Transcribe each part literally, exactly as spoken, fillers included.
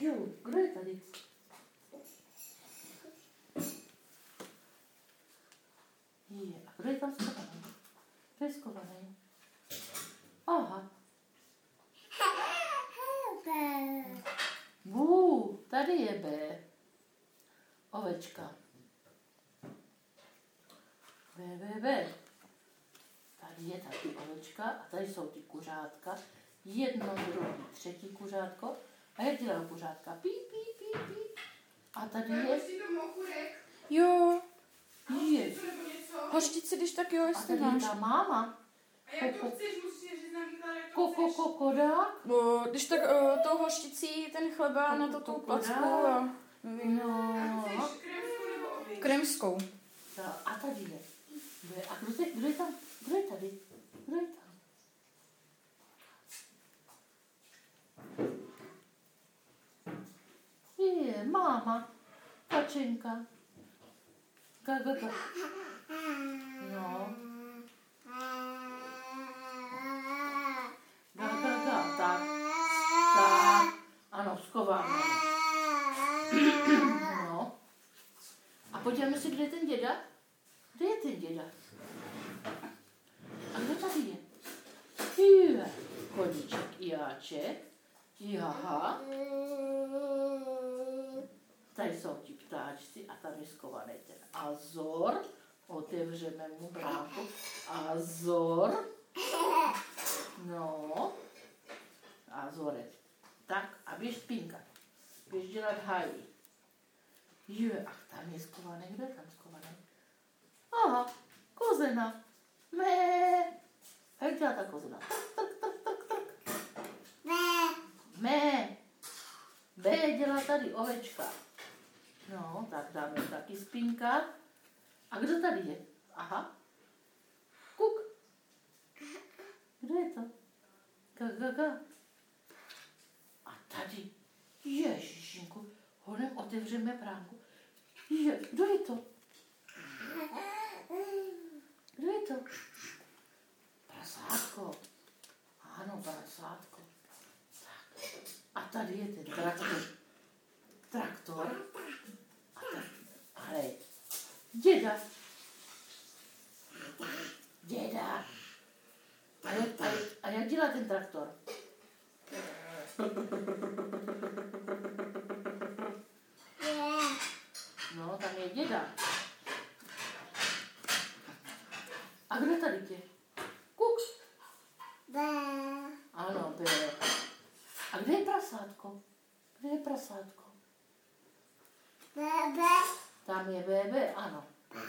Jo, kdo je tady? Je, a kdo je tam schovaný? Kdo je schovaný? Aha. Bů, tady je B. Ovečka. B, B, B. Tady je taky ovečka a tady jsou ty kuřátka. Jedno, druhý, třetí kuřátko. A jak dělá kuřátka? Píp, píp, píp, píp. A tady je... Jo. Je. Hořčici, když tak jo, A jestli tady je máš. ta máma. A jak to chceš, musíš říct na výklad, jak to Koko, chceš. kokodák. No, když tak uh, tou hořčicí ten chleba na to tou placku a... No. Chceš kremskou nebo ověč? Krymskou. No, a tady je. Kdo je, a kdo je, kdo je tam? Kdo je tady? Kdo je tam? Je, máma. Kačenka. Ga, ga, ga. No. Ga, ga, ga. Tak. Tak. Ano, schováme. No. A podíváme si, kde je ten děda? Kde je ten děda? A kdo tady je? Je, koníček, jáček. Jaha. Tady jsou ti ptáčci a tam je schovaný ten Azor. Otevřeme mu bráku. Azor. No. Azorec. Tak a běž spínkat. Běž dělat hájí. Je, ach, tam je schovaný. Kdo je tam schovaný? Aha, kozena. Mé. A jak dělá ta kozena? Trk, trk, trk, trk. Mé. B dělá tady ovečka. No, tak dáme taky spínkat. A kdo tady je? Aha. Kuk. Kdo je to? Ga, ga, ga. A tady. Ježišinku. Honem otevřeme bránku. Je, kdo je to? Kdo je to? Prasátko. Ano, prasátko. Tak. A tady je ten traktor. Traktor. A tady. Ale. Děda. Děda. A jak, a, a jak dělá ten traktor? No, tam je děda. A kdo tady je? Kuk. Ano, B. A kde je prasátko? Kde je prasátko? Tam je B B, ano.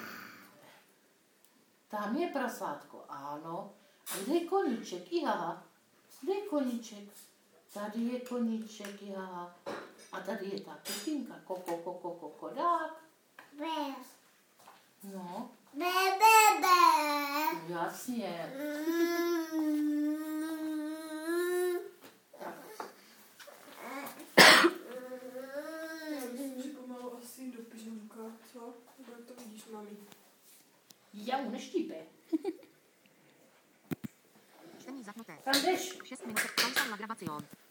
Tam je prasátko, ano. A kde je koníček? Ihaha. Kde je koníček? Tady je koníček, ihaha. A tady je ta pepinka. Koko, koko, kokodák. No. Jasně. Připomalu asi do pyžamka, co? Jak to vidíš, mami? Já mu neštípe. Čtení zapnuté. Kam jdeš? šest minut. Pausa la grabación.